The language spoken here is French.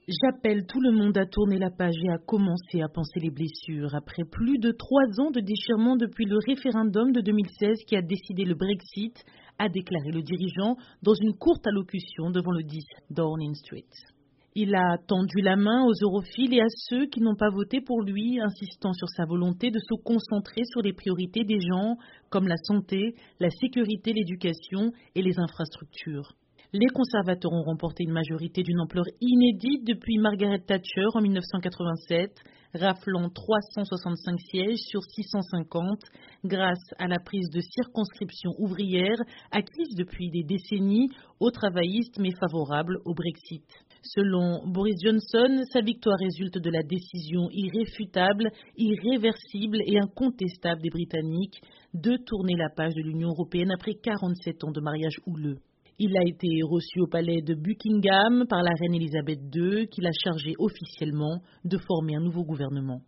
J'appelle tout le monde à tourner la page et à commencer à penser les blessures. Après plus de 3 ans de déchirement depuis le référendum de 2016 qui a décidé le Brexit, a déclaré le dirigeant dans une courte allocution devant le 10 Downing Street. Il a tendu la main aux europhiles et à ceux qui n'ont pas voté pour lui, insistant sur sa volonté de se concentrer sur les priorités des gens comme la santé, la sécurité, l'éducation et les infrastructures. Les conservateurs ont remporté une majorité d'une ampleur inédite depuis Margaret Thatcher en 1987, raflant 365 sièges sur 650 grâce à la prise de circonscriptions ouvrières acquise depuis des décennies aux travaillistes mais favorables au Brexit. Selon Boris Johnson, sa victoire résulte de la décision irréfutable, irréversible et incontestable des Britanniques de tourner la page de l'Union européenne après 47 ans de mariage houleux. Il a été reçu au palais de Buckingham par la reine Elisabeth II, qui l'a chargé officiellement de former un nouveau gouvernement.